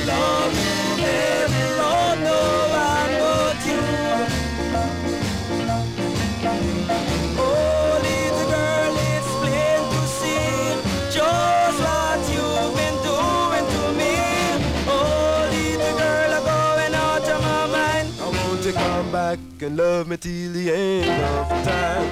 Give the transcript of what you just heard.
love them. Oh, no one but you. Oh, little girl, it's plain to see just what you've been doing to me. Oh, little girl, I'm going out of my mind. I want you to come back and love me till the end of time.